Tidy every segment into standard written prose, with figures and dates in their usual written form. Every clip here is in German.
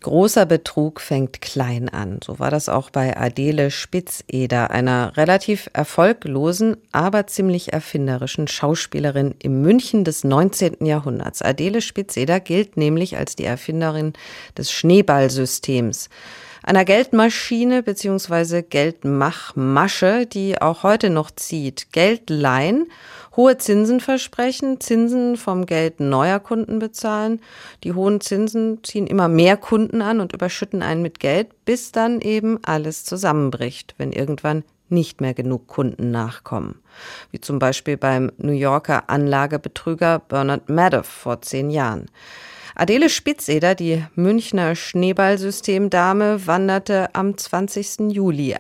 Großer Betrug fängt klein an. So war das auch bei Adele Spitzeder, einer relativ erfolglosen, aber ziemlich erfinderischen Schauspielerin im München des 19. Jahrhunderts. Adele Spitzeder gilt nämlich als die Erfinderin des Schneeballsystems. Einer Geldmaschine bzw. Geldmachmasche, die auch heute noch zieht. Geld leihen, hohe Zinsen versprechen, Zinsen vom Geld neuer Kunden bezahlen. Die hohen Zinsen ziehen immer mehr Kunden an und überschütten einen mit Geld, bis dann eben alles zusammenbricht, wenn irgendwann nicht mehr genug Kunden nachkommen. Wie zum Beispiel beim New Yorker Anlagebetrüger Bernard Madoff vor 10 Jahren. Adele Spitzeder, die Münchner Schneeballsystemdame, wanderte am 20. Juli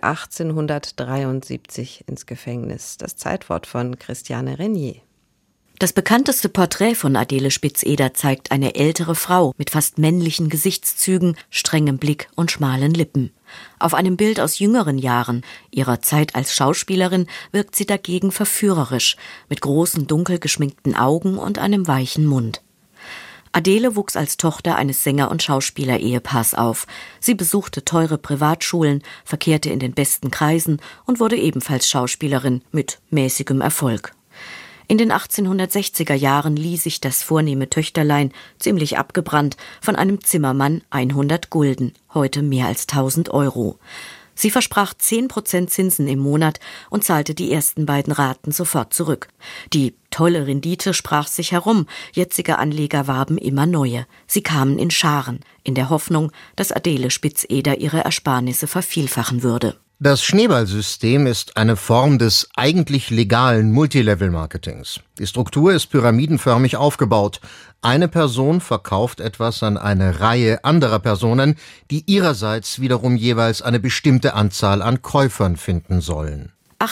1873 ins Gefängnis. Das Zeitwort von Christiane Renier. Das bekannteste Porträt von Adele Spitzeder zeigt eine ältere Frau mit fast männlichen Gesichtszügen, strengem Blick und schmalen Lippen. Auf einem Bild aus jüngeren Jahren, ihrer Zeit als Schauspielerin, wirkt sie dagegen verführerisch, mit großen, dunkel geschminkten Augen und einem weichen Mund. Adele wuchs als Tochter eines Sänger- und Schauspielerehepaars auf. Sie besuchte teure Privatschulen, verkehrte in den besten Kreisen und wurde ebenfalls Schauspielerin mit mäßigem Erfolg. In den 1860er Jahren lieh sich das vornehme Töchterlein, ziemlich abgebrannt, von einem Zimmermann 100 Gulden, heute mehr als 1.000 Euro. Sie versprach 10% Zinsen im Monat und zahlte die ersten beiden Raten sofort zurück. Die tolle Rendite sprach sich herum, jetzige Anleger warben immer neue. Sie kamen in Scharen, in der Hoffnung, dass Adele Spitzeder ihre Ersparnisse vervielfachen würde. Das Schneeballsystem ist eine Form des eigentlich legalen Multilevel-Marketings. Die Struktur ist pyramidenförmig aufgebaut. Eine Person verkauft etwas an eine Reihe anderer Personen, die ihrerseits wiederum jeweils eine bestimmte Anzahl an Käufern finden sollen.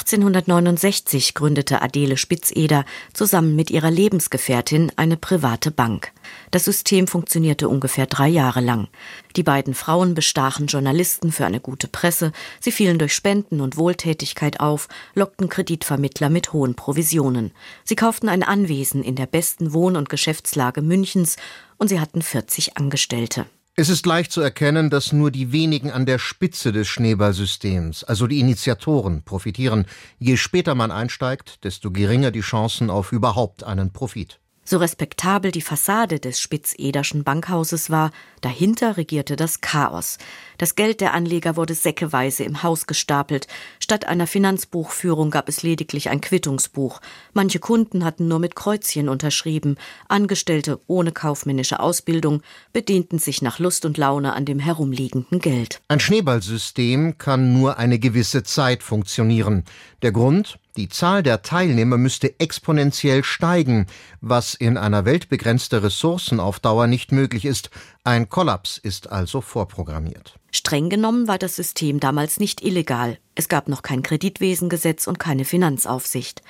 1869 gründete Adele Spitzeder zusammen mit ihrer Lebensgefährtin eine private Bank. Das System funktionierte ungefähr 3 Jahre lang. Die beiden Frauen bestachen Journalisten für eine gute Presse, sie fielen durch Spenden und Wohltätigkeit auf, lockten Kreditvermittler mit hohen Provisionen. Sie kauften ein Anwesen in der besten Wohn- und Geschäftslage Münchens und sie hatten 40 Angestellte. Es ist leicht zu erkennen, dass nur die wenigen an der Spitze des Schneeballsystems, also die Initiatoren, profitieren. Je später man einsteigt, desto geringer die Chancen auf überhaupt einen Profit. So respektabel die Fassade des Spitzederschen Bankhauses war, dahinter regierte das Chaos. Das Geld der Anleger wurde säckeweise im Haus gestapelt. Statt einer Finanzbuchführung gab es lediglich ein Quittungsbuch. Manche Kunden hatten nur mit Kreuzchen unterschrieben. Angestellte ohne kaufmännische Ausbildung bedienten sich nach Lust und Laune an dem herumliegenden Geld. Ein Schneeballsystem kann nur eine gewisse Zeit funktionieren. Der Grund? Die Zahl der Teilnehmer müsste exponentiell steigen, was in einer Welt begrenzter Ressourcen auf Dauer nicht möglich ist. Ein Kollaps ist also vorprogrammiert. Streng genommen war das System damals nicht illegal. Es gab noch kein Kreditwesengesetz und keine Finanzaufsicht.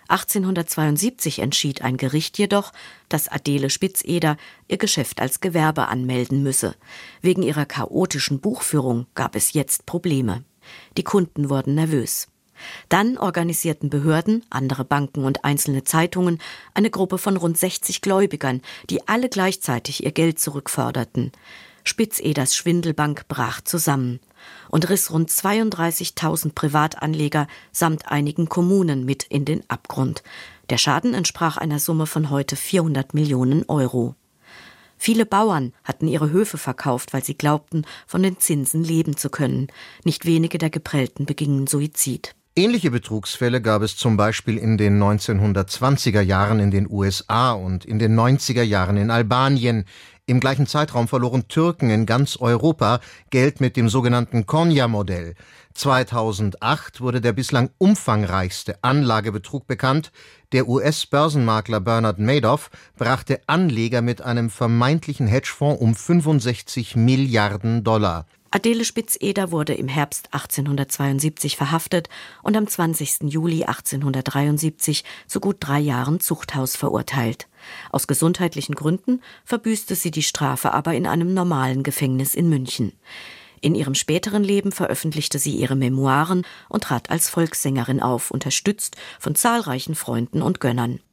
1872 entschied ein Gericht jedoch, dass Adele Spitzeder ihr Geschäft als Gewerbe anmelden müsse. Wegen ihrer chaotischen Buchführung gab es jetzt Probleme. Die Kunden wurden nervös. Dann organisierten Behörden, andere Banken und einzelne Zeitungen eine Gruppe von rund 60 Gläubigern, die alle gleichzeitig ihr Geld zurückforderten. Spitzeders Schwindelbank brach zusammen und riss rund 32.000 Privatanleger samt einigen Kommunen mit in den Abgrund. Der Schaden entsprach einer Summe von heute 400 Millionen Euro. Viele Bauern hatten ihre Höfe verkauft, weil sie glaubten, von den Zinsen leben zu können. Nicht wenige der Geprellten begingen Suizid. Ähnliche Betrugsfälle gab es zum Beispiel in den 1920er Jahren in den USA und in den 90er Jahren in Albanien. Im gleichen Zeitraum verloren Türken in ganz Europa Geld mit dem sogenannten Konya-Modell. 2008 wurde der bislang umfangreichste Anlagebetrug bekannt. Der US-Börsenmakler Bernard Madoff brachte Anleger mit einem vermeintlichen Hedgefonds um 65 Milliarden $. Adele Spitzeder wurde im Herbst 1872 verhaftet und am 20. Juli 1873 zu gut 3 Jahren Zuchthaus verurteilt. Aus gesundheitlichen Gründen verbüßte sie die Strafe aber in einem normalen Gefängnis in München. In ihrem späteren Leben veröffentlichte sie ihre Memoiren und trat als Volkssängerin auf, unterstützt von zahlreichen Freunden und Gönnern.